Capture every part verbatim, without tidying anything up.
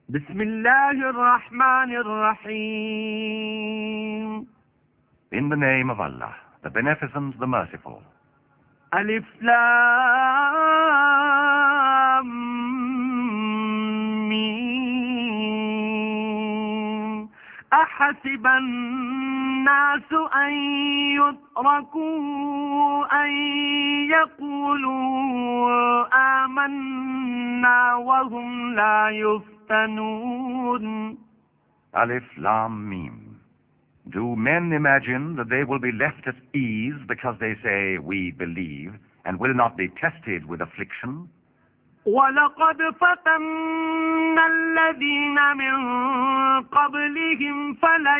بسم الله الرحمن الرحيم. In the name of Allah, the Beneficent, the Merciful. ألف لام ميم. أحسب الناس أن يتركوا أن يقولوا آمنا وهم لا يفتنون. Alif Lam Mim. Do men imagine that they will be left at ease because they say, we believe, and will not be tested with affliction? ولقد فتنا الذين من قبلهم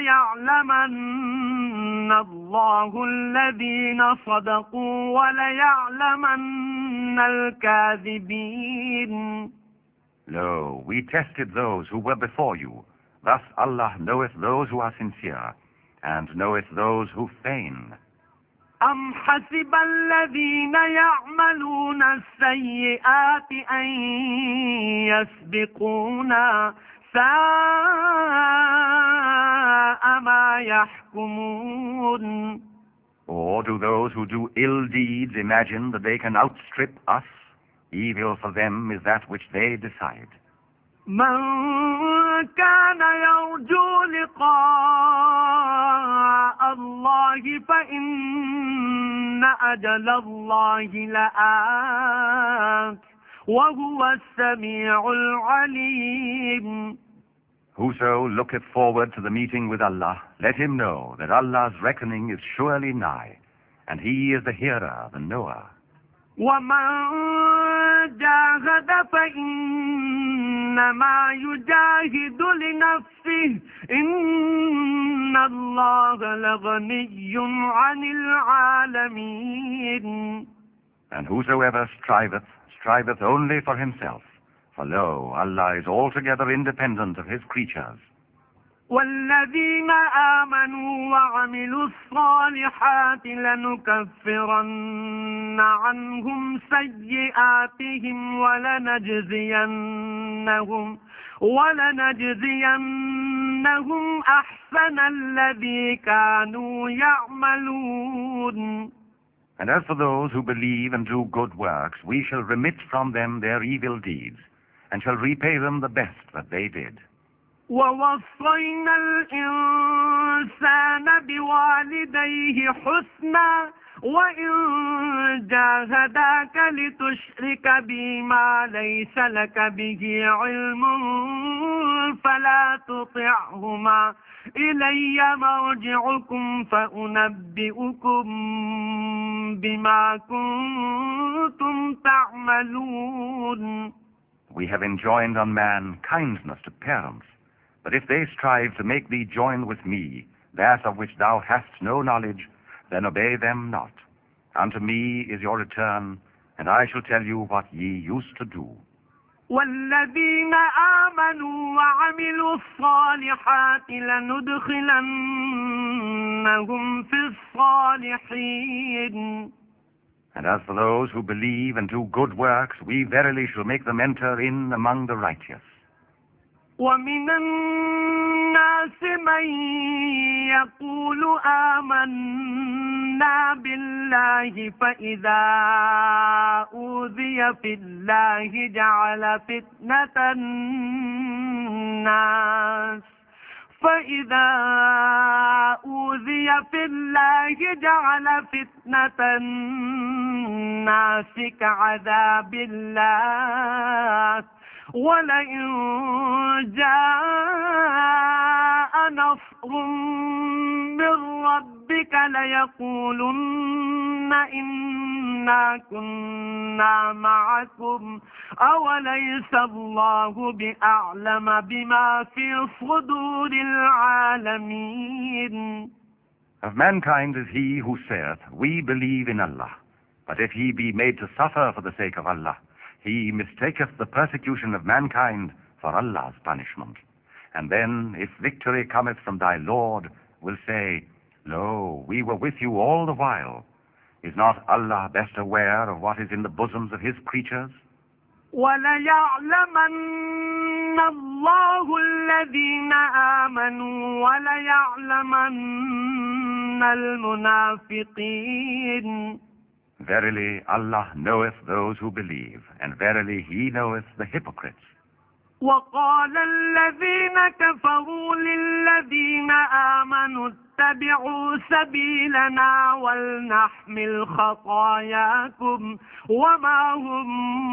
فليعلمن الله الذين صدقوا وليعلمن الكاذبين. Lo, we tested those who were before you. Thus Allah knoweth those who are sincere, and knoweth those who feign. أم حسب الذين يعملون السيئات أن يسبقونا ساء ما يحكمون. Or do those who do ill deeds imagine that they can outstrip us? Evil for them is that which they decide. من كان يرجو لقاء الله فإن أجل الله لآت وهو السميع العليم. Whoso looketh forward to the meeting with Allah, let him know that Allah's reckoning is surely nigh, and He is the hearer, the knower. ومن جاهد فإنما يجاهد لنفسه إن الله لغني عن العالمين. And whosoever striveth, striveth only for himself. For lo, Allah is altogether independent of His creatures. والذين آمنوا وعملوا الصالحات لنكفرن عنهم سيئاتهم ولنجزينهم ولنجزينهم أحسن الذي كانوا يعملون. And as for those who believe and do good works, we shall remit from them their evil deeds, and shall repay them the best that they did. ووصينا الإنسان بوالديه حسنا وإن جاهداك لتشرك بي ما ليس لك به علم فلا تطعهما إلي مرجعكم فأنبئكم بما كنتم تعملون. We have enjoined on man kindness to parents. But if they strive to make thee join with me that of which thou hast no knowledge, then obey them not. Unto me is your return, and I shall tell you what ye used to do. والذين آمنوا وعملوا الصالحات لندخلنهم في الصالحين. And as for those who believe and do good works, we verily shall make them enter in among the righteous. ومن الناس من يقول آمنا بالله فإذا أوذي في الله جعل فتنة الناس فإذا أوذي في الله جعل فتنة الناس كعذاب الله ولئن جاء نصر من ربك ليقولن إنا كنا معكم أوليس الله بأعلم بما في صدور العالمين. Of mankind is he who saith, we believe in Allah. But if he be made to suffer for the sake of Allah, he mistaketh the persecution of mankind for Allah's punishment. And then, if victory cometh from thy Lord, will say, Lo, we were with you all the while. Is not Allah best aware of what is in the bosoms of His creatures? وَلَيَعْلَمَنَّ اللَّهُ الَّذِينَ آمَنُوا وَلَيَعْلَمَنَّ الْمُنَافِقِينَ. Verily, Allah knoweth those who believe, and verily He knoweth the hypocrites. وَقَالَ الَّذِينَ كَفَرُوا لِلَّذِينَ آمَنُوا اتَّبِعُوا سَبِيلَنَا وَلْنَحْمِلْ خَطَايَاكُمْ وَمَا هُمْ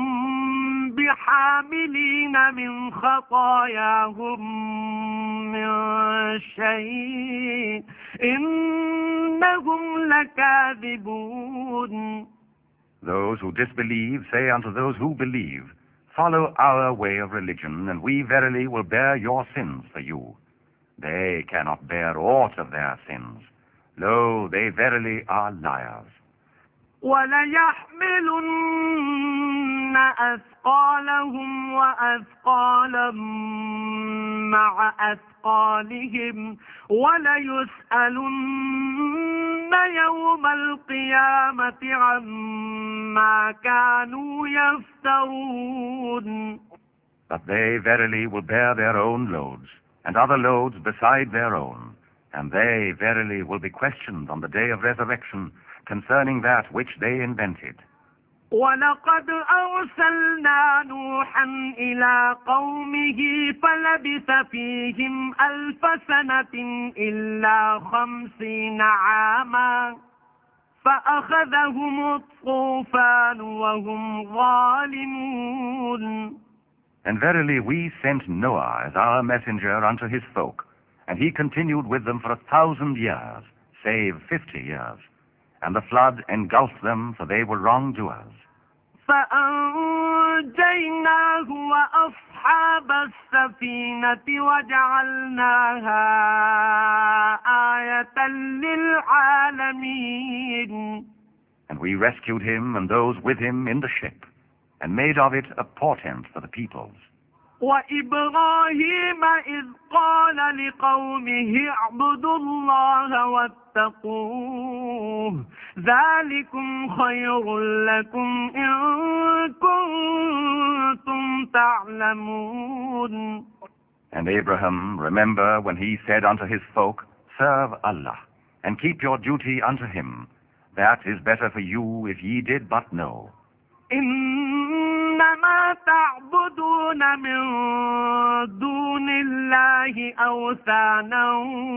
بِحَامِلِينَ مِنْ خَطَايَاهُمْ مِنْ شَيْءٍ إِنَّهُمْ لَكَاذِبُونَ. Those who disbelieve say unto those who believe, Follow our way of religion, and we verily will bear your sins for you. They cannot bear aught of their sins. Lo, they verily are liars. وَلَيَحْمِلُنَّ أَثْقَالَهُمْ وَأَثْقَالًا مَعَ أَثْقَالِهِمْ وَلَيُسْأَلُنَّ يَوْمَ الْقِيَامَةِ عَمَّا كَانُوا يَفْتَرُونَ. But they verily will bear their own loads, and other loads beside their own, and they verily will be questioned on the day of resurrection concerning that which they invented. وَلَقَدْ أَرْسَلْنَا نُوحًا إِلَىٰ قَوْمِهِ فَلَبِثَ فِيهِمْ أَلْفَ سَنَةٍ إِلَّا خَمْسِينَ عَامًا فَأَخَذَهُمُ الطُّوفَانُ وَهُمْ ظَالِمُونَ. And verily we sent Noah as our messenger unto his folk, and he continued with them for a thousand years, save fifty years. And the flood engulfed them, for they were wrongdoers. فَأَنْجَيْنَاهُ وَأَصْحَابَ السَّفِينَةِ وَجَعَلْنَاهَا آيَةً لِلْعَالَمِينَ. And we rescued him and those with him in the ship, and made of it a portent for the peoples. وَإِبْرَاهِيمَ إِذْ قَالَ لِقَوْمِهِ اعْبُدُوا اللَّهَ وَاتَّقُوهُ ذَلِكُمْ خَيْرٌ لَكُمْ إِن كُنتُمْ تَعْلَمُونَ. And Abraham, remember when he said unto his folk, Serve Allah, and keep your duty unto him. That is better for you if ye did but know. إنما تعبدون من دون الله أوثانا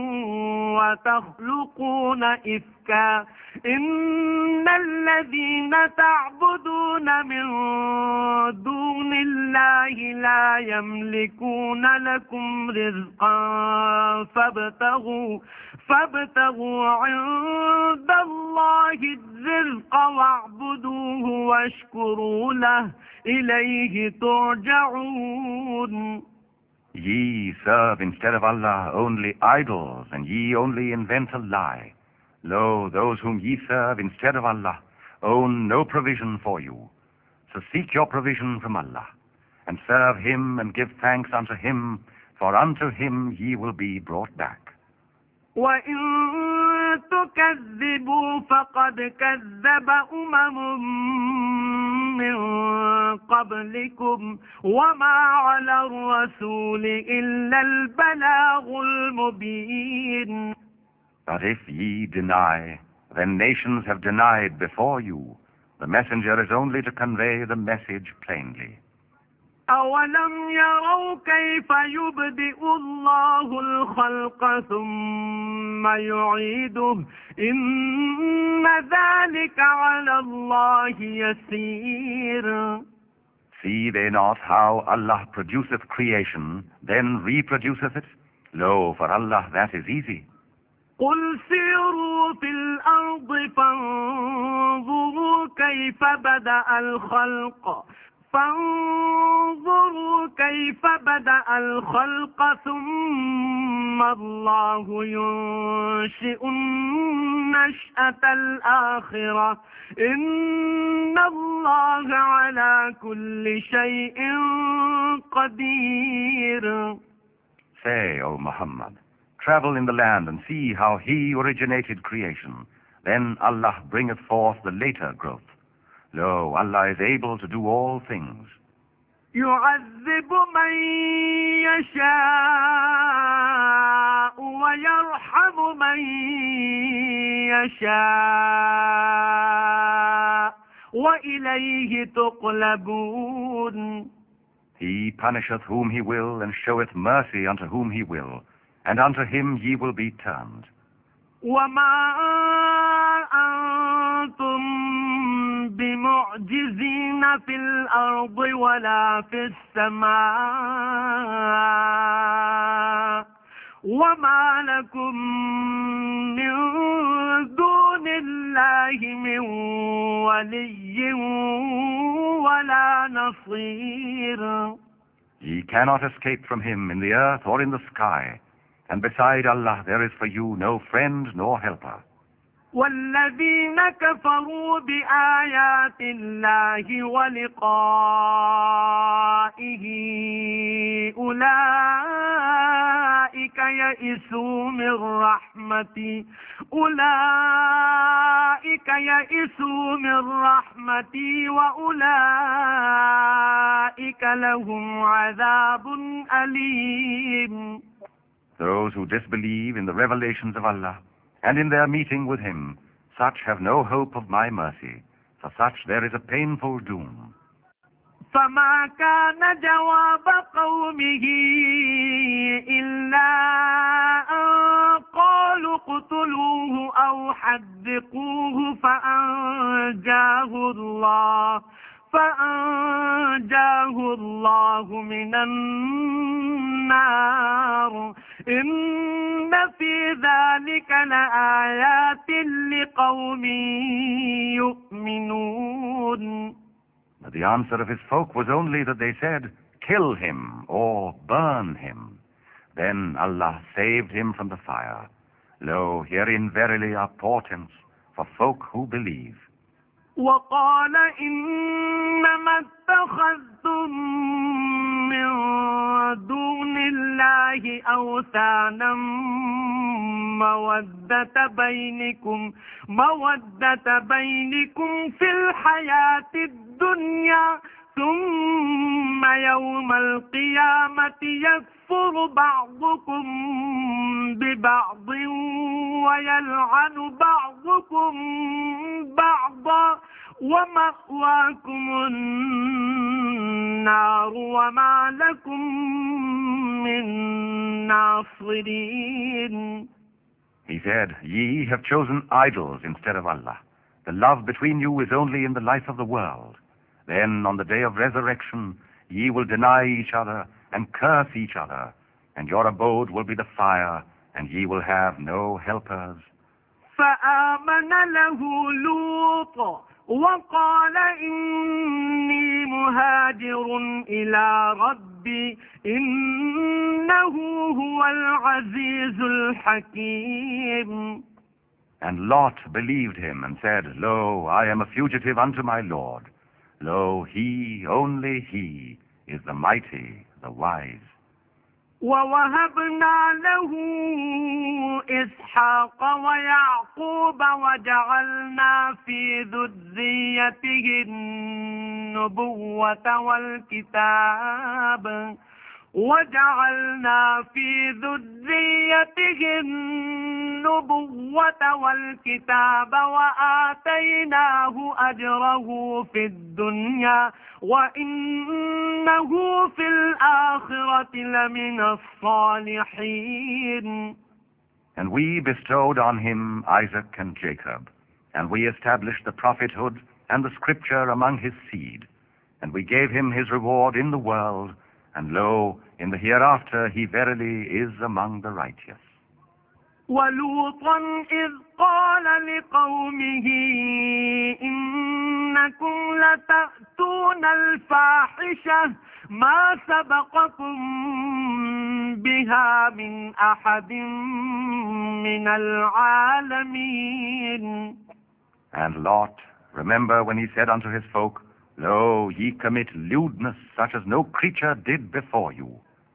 وتخلقون إفكا إن الذين تعبدون من دون الله لا يملكون لكم رزقا فابتغوا فابتغوا عند الله الرزق واعبدوه واشكروا له إليه ترجعون. Ye serve instead of Allah only idols, and ye only invent a lie. Lo, those whom ye serve instead of Allah own no provision for you. So seek your provision from Allah, and serve Him and give thanks unto Him, for unto Him ye will be brought back. وَإِن تُكَذِّبُوا فَقَدْ كَذَّبَ أُمَمٌ مِّن قَبْلِكُمْ وَمَا عَلَى الرَّسُولِ إِلَّا الْبَلَاغُ الْمُبِينُ. But if ye deny, then nations have denied before you. The messenger is only to convey the message plainly. أَوَلَمْ يَرَوْا كَيْفَ يُبْدِئُ اللَّهُ الْخَلْقَ ثُمَّ يُعِيدُهُ إِنَّ ذَلِكَ عَلَى اللَّهِ يَسِيرٌ. See they not how Allah produceth creation, then reproduceth it? Lo, for Allah that is easy. قُلْ سِيرُوا فِي الْأَرْضِ فَانظُرُوا كَيْفَ بَدَأَ الْخَلْقَ فانظروا كيف بدأ الخلق ثم الله ينشئ النشأة الآخرة إن الله على كل شيء قدير. Say, O Muhammad, travel in the land and see how He originated creation. Then Allah bringeth forth the later growth. Lo, Allah is able to do all things. يعذب من يشاء ويرحم من يشاء وإليه تقلبون. He punisheth whom he will, and showeth mercy unto whom he will, and unto him ye will be turned. وما أنتم بمعجزين في الأرض ولا في السماء وما لكم من دون الله من ولي ولا نصير. Ye cannot escape from him in the earth or in the sky, and beside Allah there is for you no friend nor helper. والذين كفروا بآيات الله ولقائه أولئك يئسوا من رحمتي أولئك يئسوا من رحمتي وأولئك لهم عذاب أليم. Those who disbelieve in the revelations of Allah and in their meeting with him, such have no hope of my mercy. For such there is a painful doom. فما كان جواب قومه إلا أن قالوا اقتلوه أو حرقوه فأنجاه الله فأنجاه الله من النار إن في ذلك لآيات لقوم يؤمنون. But the answer of his folk was only that they said, "Kill him or burn him." Then Allah saved him from the fire. Lo, herein verily are portents for folk who believe. وقال إنما اتخذتم من دون الله أوثانا مودة بينكم مودة بينكم في الحياة الدنيا ثم يوم القيامة يكفر بعضكم ببعض ويلعن بعضكم بعضا ومأواكم النار وما لكم من ناصرين. He said, "Ye have chosen idols instead of Allah. The love between you is only in the life of the world. Then on the day of resurrection ye will deny each other and curse each other, and your abode will be the fire, and ye will have no helpers." فآمن له لوط وقال إني مهاجر إلى ربي إنه هو العزيز الحكيم. And Lot believed him and said, "Lo, I am a fugitive unto my Lord. Lo, he, only he, is the mighty, the wise." ووهبنا له إسحاق ويعقوب وجعلنا في ذريته النبوة والكتاب وجعلنا في ذريته النبوة والكتاب وآتيناه أجره في الدنيا وإنه في الآخرة لمن الصالحين. And we bestowed on him Isaac and Jacob, and we established the prophethood and the scripture among his seed, and we gave him his reward in the world, and lo, in the hereafter he verily is among the righteous. ولوطا إذ قال لقومه إنكم لتأتون الفاحشة ما سبقكم بها من أحد من العالمين. And Lot, remember when he said unto his folk, "Lo, ye commit lewdness such as no creature did before you."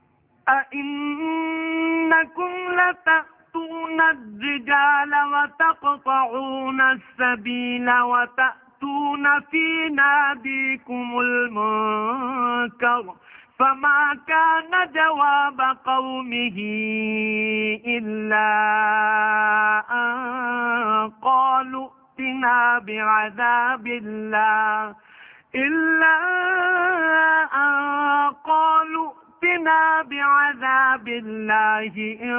أئنكم لتأتون الرجال وتقطعون السبيل وتأتون في ناديكم المنكر منكر فما كان جواب قومه إلا أن قالوا ائتنا بعذاب الله إلا أن قالوا ائتنا بعذاب الله إن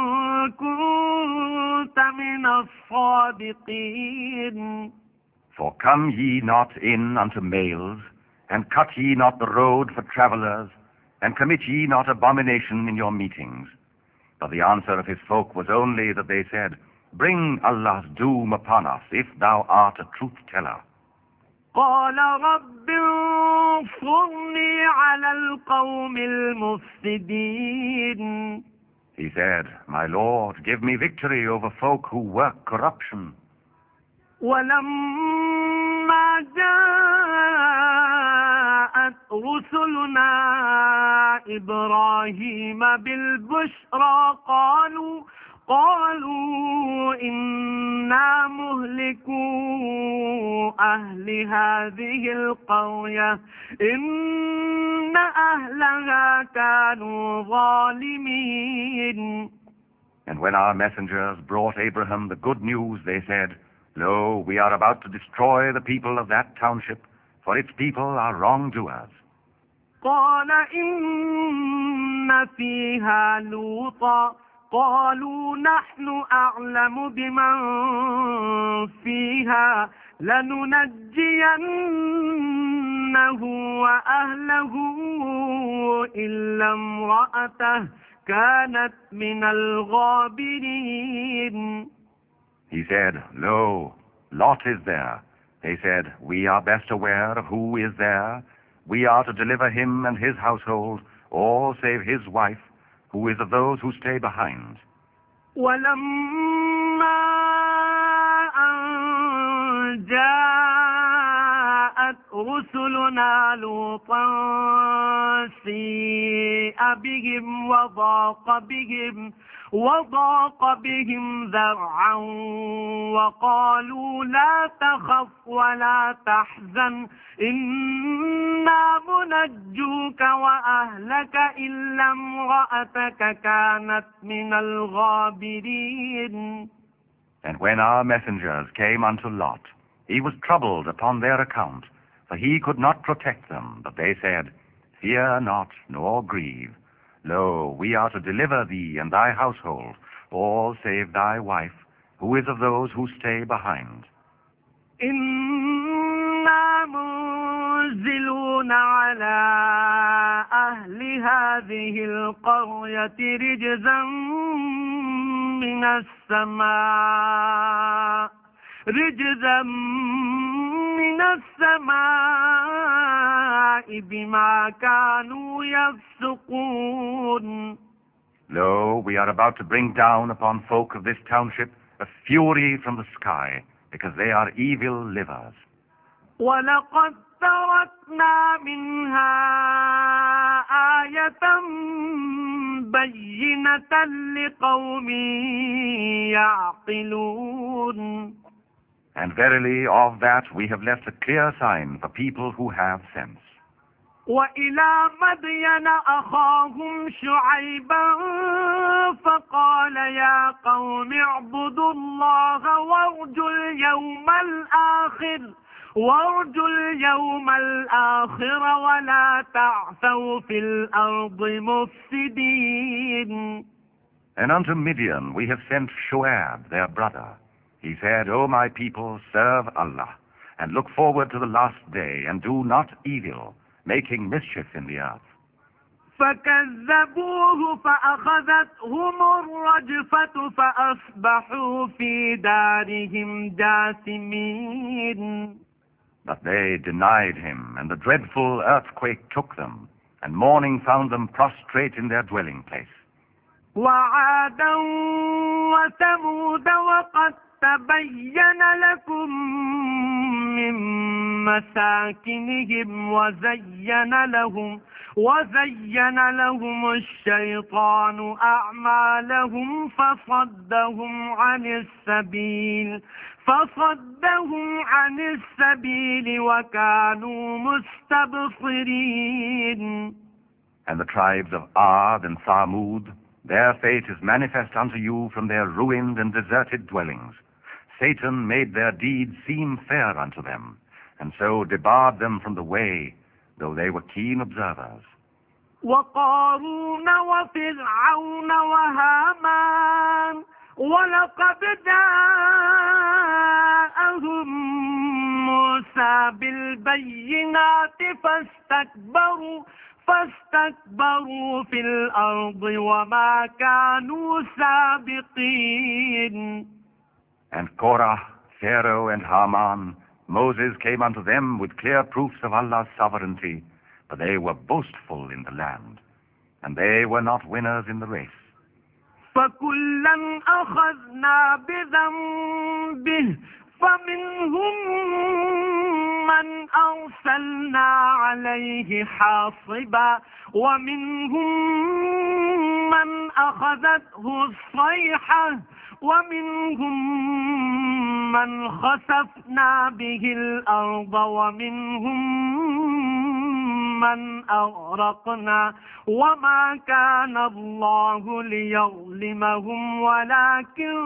كنت من الصادقين. For come ye not in unto males, and cut ye not the road for travelers, and commit ye not abomination in your meetings. But the answer of his folk was only that they said, Bring Allah's doom upon us, if thou art a truth-teller. قال رب انصرني على القوم المفسدين. He said, My Lord, give me victory over folk who work corruption. ولما جاءت رسلنا إبراهيم بالبشرى قالوا قالوا إنا مهلكو أهل هذه القرية إن أهلها كانوا ظالمين. And when our messengers brought Abraham the good news, they said, Lo, we are about to destroy the people of that township, for its people are wrongdoers. قال إن فيها لوطا قالوا نحن أعلم بمن فيها لننجينه وأهله إلا امرأته كانت من الغابرين. He said, Lo, Lot is there. They said, We are best aware of who is there. We are to deliver him and his household, all save his wife, who is of those who stay behind. ولما أن جاءت رسلنا لوطا سيء بهم وضاق بهم وضاق بهم ذرعا وقالوا لا تخف ولا تحزن إنا منجوك وأهلك إلا امرأتك كانت من الغابرين. And when our messengers came unto Lot, he was troubled upon their account, for he could not protect them. But they said, Fear not, nor grieve. Lo, we are to deliver thee and thy household, all save thy wife, who is of those who stay behind. إنا منزلون على أهل هذه القرية رجزا من السماء رجزا من السماء بما كانوا يفسقون. Lo, we are about to bring down upon folk of this township a fury from the sky, because they are evil livers. ولقد تركنا منها آية بينة لقوم يعقلون. And verily of that we have left a clear sign for people who have sense. وإلى مدين أخاهم شعيبا فقال يا قوم اعبدوا الله وارجوا اليوم الآخر وارجوا اليوم الآخر ولا تعثوا في الأرض مفسدين. And unto Midian we have sent Shoaib, their brother. He said, O my people, serve Allah, and look forward to the last day, and do not evil, making mischief in the earth. فكذبوه فأخذتهم الرجفة فأصبحوا في دارهم جاثمين. But they denied him, and the dreadful earthquake took them, and morning found them prostrate in their dwelling place. وعادا وثمود وقد تبين لكم من مساكنهم وزين لهم وزين لهم الشيطان أعمالهم فصدهم عن السبيل فصدهم عن السبيل وكانوا مستبصرين. And the tribes of Ad and Thamud, their fate is manifest unto you from their ruined and deserted dwellings. Satan made their deeds seem fair unto them, and so debarred them from the way, though they were keen observers. وقارون وفرعون وهامان ولقد جاءهم موسى بالبينات فاستكبروا فاستكبروا في الأرض وما كانوا سابقين. And Korah, Pharaoh, and Haman, Moses came unto them with clear proofs of Allah's sovereignty, but they were boastful in the land, and they were not winners in the race. فكلا أخذنا بذنبه فمنهم من أرسلنا عليه حاصبا ومنهم من أخذته الصيحة ومنهم من خسفنا به الأرض ومنهم من أغرقنا وما كان الله ليظلمهم ولكن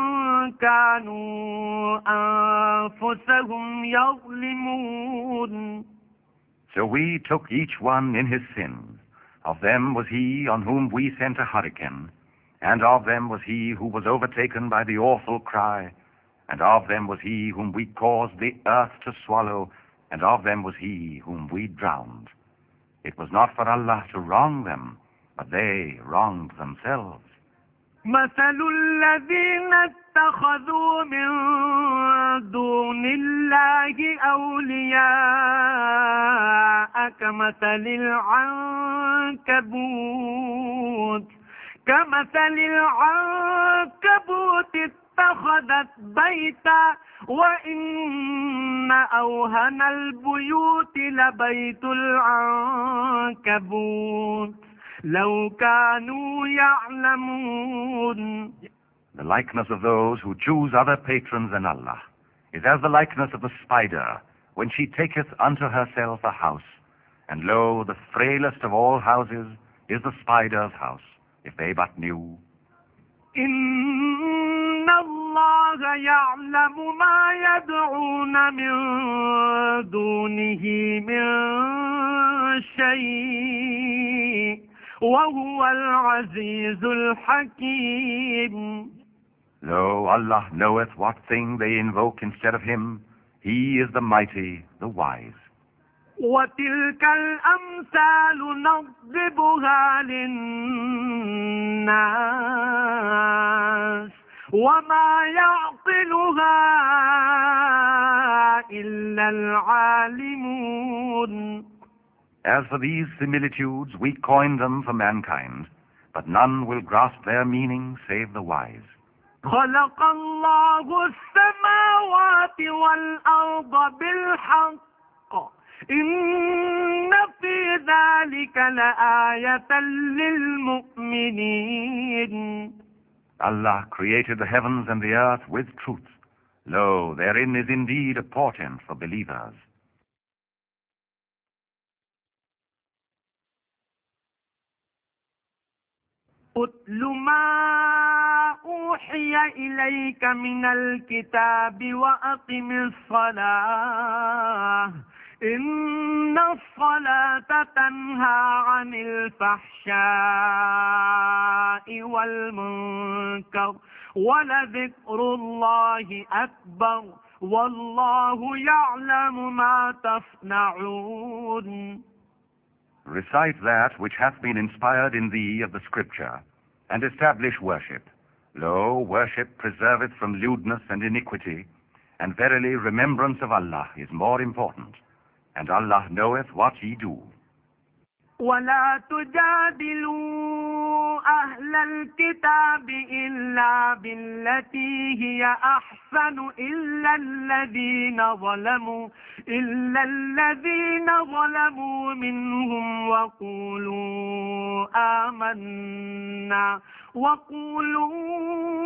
كانوا أنفسهم يظلمون. So we took each one in his sins. Of them was he on whom we sent a hurricane, and of them was he who was overtaken by the awful cry, and of them was he whom we caused the earth to swallow, and of them was he whom we drowned. It was not for Allah to wrong them, but they wronged themselves. مثل الذين اتخذوا من دون الله أولياء كمثل العنكبوت كمثل العنكبوت اتخذت بيتا وإن أوهن البيوت لبيت العنكبوت لو كانوا يعلمون. The likeness of those who choose other patrons than Allah is as the likeness of the spider when she taketh unto herself a house, and lo, the frailest of all houses is the spider's house, if they but knew. إن الله يعلم ما يدعون من دونه من شيء وهو العزيز الحكيم. Lo, Allah knoweth what thing they invoke instead of him. He is the mighty, the wise. وتلك الأمثال نضربها للناس وما يعقلها إلا العالمون. As for these similitudes, we coined them for mankind, but none will grasp their meaning save the wise. خلق الله السماوات والأرض بالحق إن في ذلك لآية للمؤمنين. Allah created the heavens and the earth with truth. Lo, therein is indeed a portent for believers. أتل ما أوحي إليك من الكتاب وأقم الصلاة إن الصلاة تنهى عن الفحشاء والمنكر ولذكر الله أكبر والله يعلم ما تصنعون. Recite that which hath been inspired in thee of the Scripture, and establish worship. Lo, worship preserveth from lewdness and iniquity, and verily remembrance of Allah is more important, and Allah knoweth what ye do. ولا تجادلوا أهل الكتاب إلا بالتي هي أحسن إلا الذين ظلموا إلا الذين ظلموا منهم وقولوا آمنا وقولوا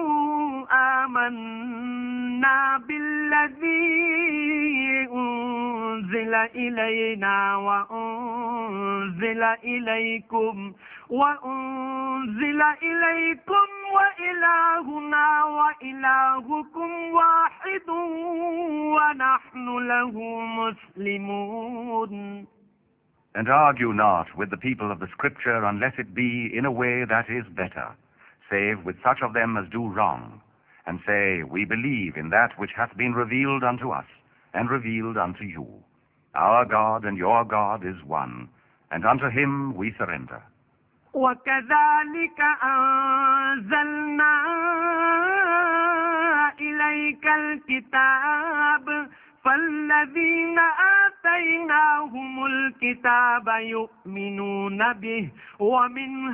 آمنا بالذي أنزل إلينا وأنزل إليكم وأنزل إليكم وإلهنا وإلهكم واحد ونحن له مسلمون. And argue not with the people of the Scripture unless it be in a way that is better, save with such of them as do wrong, and say, We believe in that which hath been revealed unto us, and revealed unto you. Our God and your God is one, and unto him we surrender. وكذلك أنزلنا إليك الكتاب فالذين آتيناهم الكتاب يؤمنون به ومن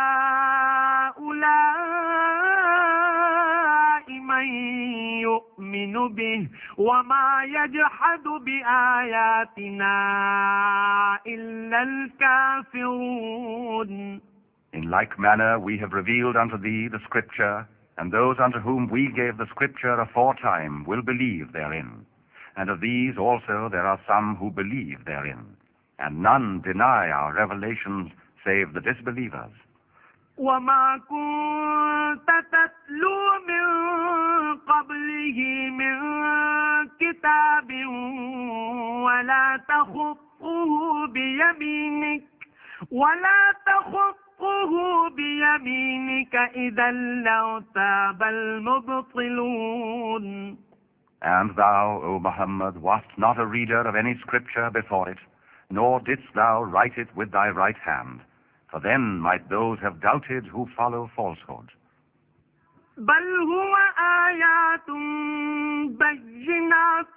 هؤلاء من يؤمن به وما يجحد بآياتنا إلا الكافرون. In like manner we have revealed unto thee the Scripture, and those unto whom we gave the Scripture aforetime will believe therein. And of these also there are some who believe therein, and none deny our revelations save the disbelievers. وما كنت تتلو من قبله من كتاب ولا تخطه بيمينك ولا تخطه بيمينك إذا لارتاب المبطلون. And thou, O Muhammad, wast not a reader of any scripture before it, nor didst thou write it with thy right hand, for then might those have doubted who follow falsehood. بل هو آيات بينات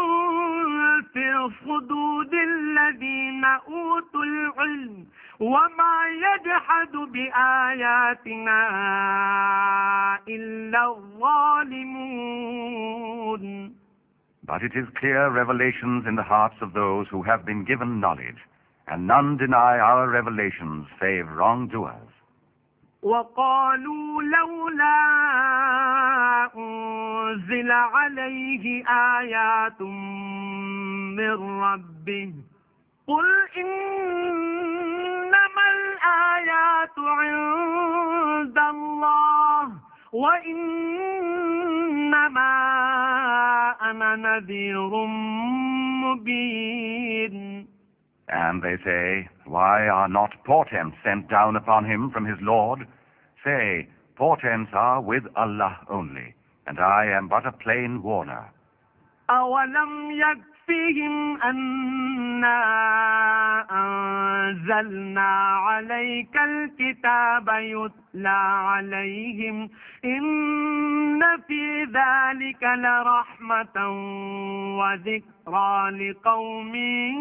في صدور الذين أوتوا العلم وما يجحد بآياتنا إلا الظالمون. But it is clear revelations in the hearts of those who have been given knowledge, and none deny our revelations save wrongdoers. وقالوا لولا أنزل عليه آيات من ربه قل إنما الآيات عند الله وإنما أنا نذير مبين. And they say, Why are not portents sent down upon him from his Lord? Say, portents are with Allah only, and I am but a plain warner. أولم يكفهم أنا أنزلنا عليك الكتاب يتلى عليهم إن في ذلك لرحمة وذكرى لقوم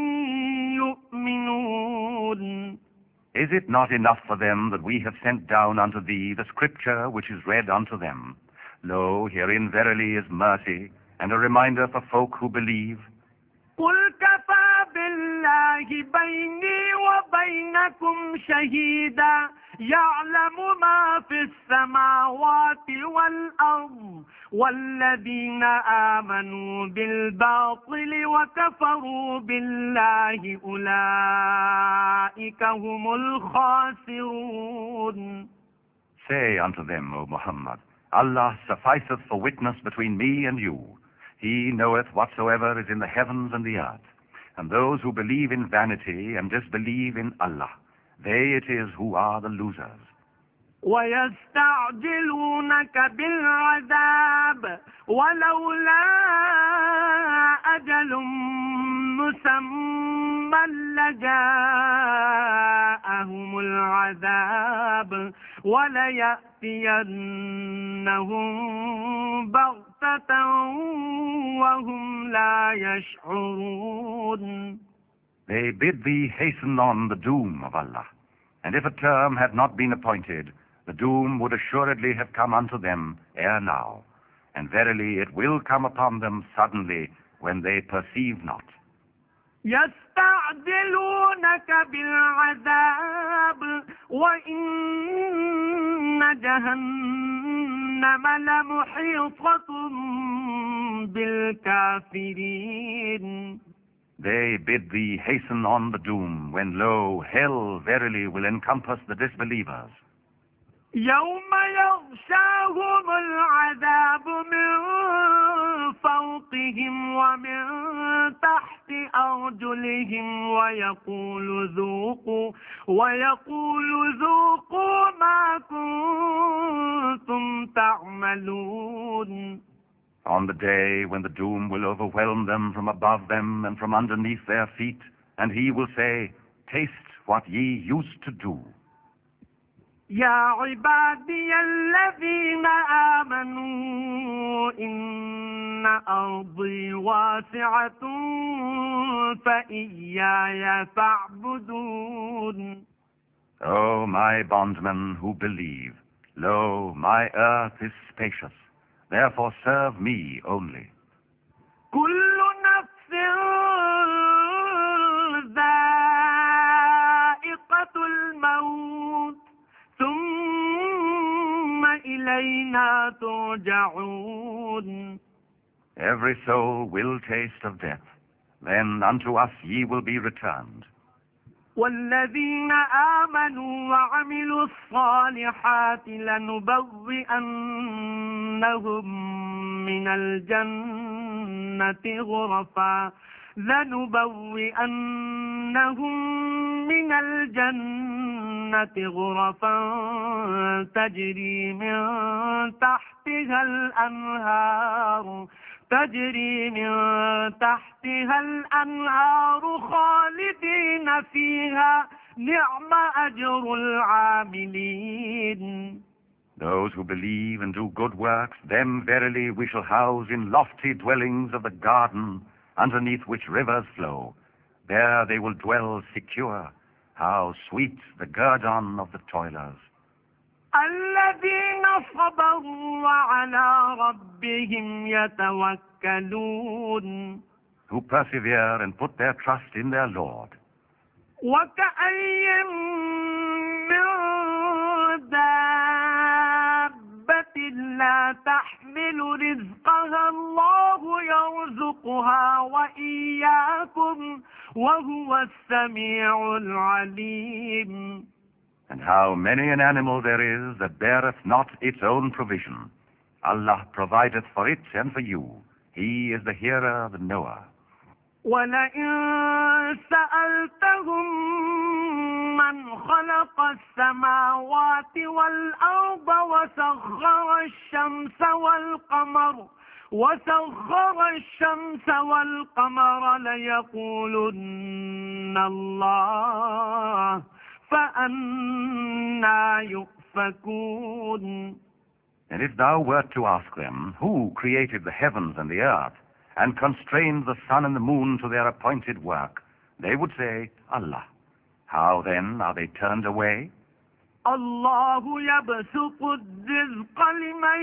يؤمنون. Is it not enough for them that we have sent down unto thee the scripture which is read unto them? Lo, herein verily is mercy, and a reminder for folk who believe. قل كفى بالله بيني وبينكم شهيدا يعلم ما في السماوات والأرض والذين آمنوا بالباطل وكفروا بالله أولئك هم الخاسرون. Say unto them, O Muhammad, Allah sufficeth for witness between me and you. He knoweth whatsoever is in the heavens and the earth. And those who believe in vanity and disbelieve in Allah, they it is who are the losers. ويستعجلونك بالعذاب ولولا أجل مسمى لجاءهم العذاب وليأتينهم بغتة وهم لا يشعرون. They bid thee hasten on the doom of Allah, and if a term had not been appointed, the doom would assuredly have come unto them ere now, and verily it will come upon them suddenly when they perceive not. يستعجلونك يستعجلونك بالعذاب وإن جهنم لمحيطة بالكافرين. They bid thee hasten on the doom, when lo, hell verily will encompass the disbelievers. يوم يغشاهم العذاب من فوقهم ومن تحت أرجلهم ويقول ذوقوا ويقول ذوقوا ما كنتم تعملون. On the day when the doom will overwhelm them from above them and from underneath their feet, and he will say, taste what ye used to do. يا عبادي الذين آمنوا إن أرضي واسعة فإياي فاعبدون. O my bondmen who believe, lo, my earth is spacious, therefore serve me only. كل نفس ذائقة الموت ثم إلينا ترجعون. Every soul will taste of death, then unto us ye will be returned. والذين آمنوا وعملوا الصالحات لنبوئنهم من الجنة غرفا لنبوئنهم من الجنة غرفا تجري من تحتها الأنهار تجري من تحتها الأنهار خالدين فيها نعم أجر العاملين. Those who believe and do good works, them verily we shall house in lofty dwellings of the garden, underneath which rivers flow. There they will dwell secure. How sweet the guerdon of the toilers. الذين صبروا وعلى ربهم يتوكلون. Who persevere and put their trust in their Lord. وكأي من دابة لا تحمل رزقها الله يرزقها وإياكم وهو السميع العليم. And how many an animal there is that beareth not its own provision. Allah provideth for it and for you. He is the hearer, the knower. وَلَئِن سَأَلْتَهُم مَّنْ خَلَقَ السَّمَاوَاتِ وَالْأَرْضَ وَسَخَّرَ الشَّمْسَ وَالْقَمَرَ وَسَخَّرَ الشَّمْسَ وَالْقَمَرَ لَيَقُولُنَّ اللَّهُ فَأَنَّىٰ يُؤْفَكُونَ. And if thou wert to ask them, who created the heavens and the earth, and constrained the sun and the moon to their appointed work, they would say, Allah. How then are they turned away? الله يبسط الرزق لمن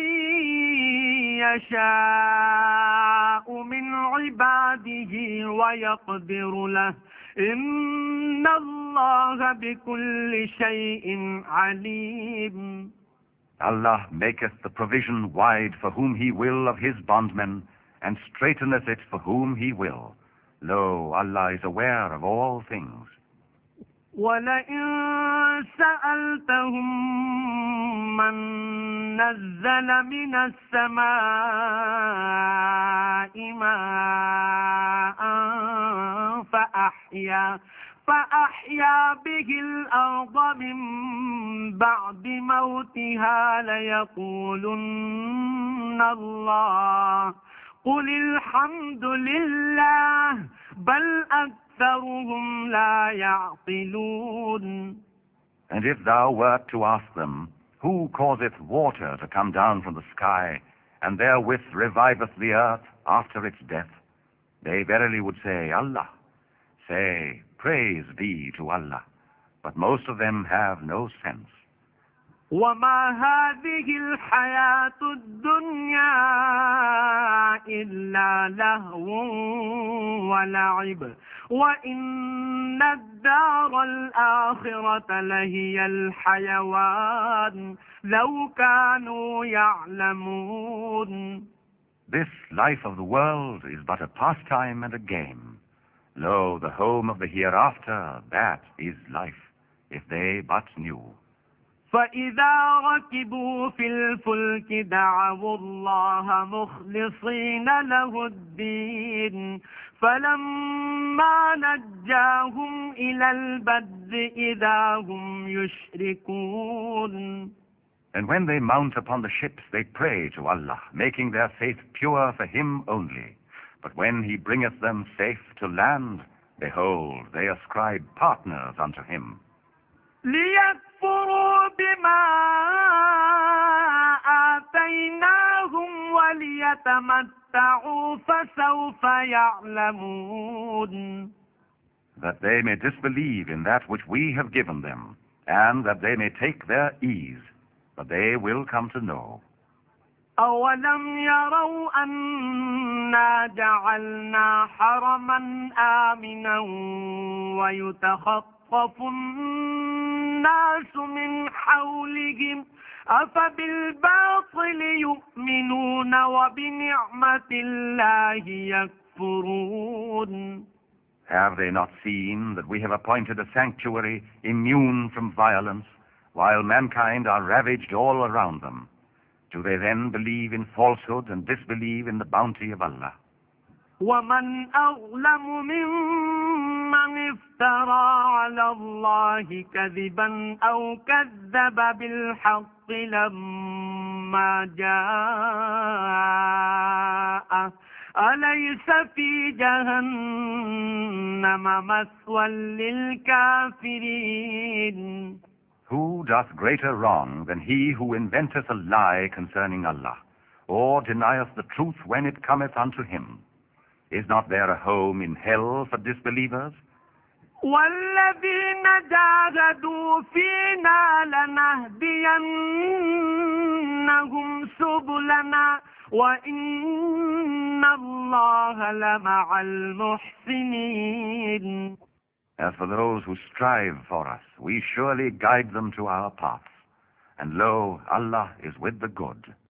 يشاء من عباده ويقدر له إن الله بكل شيء عليم. Allah maketh the provision wide for whom he will of his bondmen, and straighteneth it for whom he will. Lo, Allah is aware of all things. وَلَئِن سَأَلْتَهُم مَّن نَّزَّلَ مِنَ السَّمَاءِ مَاءً فَأَحْيَا فأحيا به الأرض من بعد موتها ليقولن الله قل الحمد لله بل أكثرهم لا يعقلون. And if thou wert to ask them, who causeth water to come down from the sky, and therewith reviveth the earth after its death, they verily would say, Allah. Say, praise be to Allah. But most of them have no sense. وما هذه الحياة الدنيا إلا لهو ولعب وإن الدار الآخرة لهي الحيوان لو كانوا يعلمون. This life of the world is but a pastime and a game. Lo, the home of the hereafter, that is life, if they but knew. فإذا ركبوا في الفلك دعوا الله مخلصين له الدين فلما نجاهم إلى البر إذا هم يشركون. And when they mount upon the ships, they pray to Allah, making their faith pure for Him only. But when He bringeth them safe to land, behold, they ascribe partners unto Him. ليكفروا بما آتيناهم وليتمتعوا فسوف يعلمون. That they may disbelieve in that which we have given them, and that they may take their ease, but they will come to know. أولم يروا أنا جعلنا حرما آمنا ويتخطف الناس من حولهم أفبالباطل يؤمنون وبنعمة الله يكفرون. Have they not seen that we have appointed a sanctuary immune from violence, while mankind are ravaged all around them? Do they then believe in falsehood and disbelieve in the bounty of Allah? ومن أظلم ممن افترى على الله كذبا أو كذب بالحق لما جاءه أليس في جهنم مثوى للكافرين. Who doth greater wrong than he who inventeth a lie concerning Allah, or denieth the truth when it cometh unto him? Is not there a home in hell for disbelievers? والذين جاهدوا فينا لنهدينهم سبلنا وإن الله لمع المحسنين. As for those who strive for us, we surely guide them to our paths. And lo, Allah is with the good.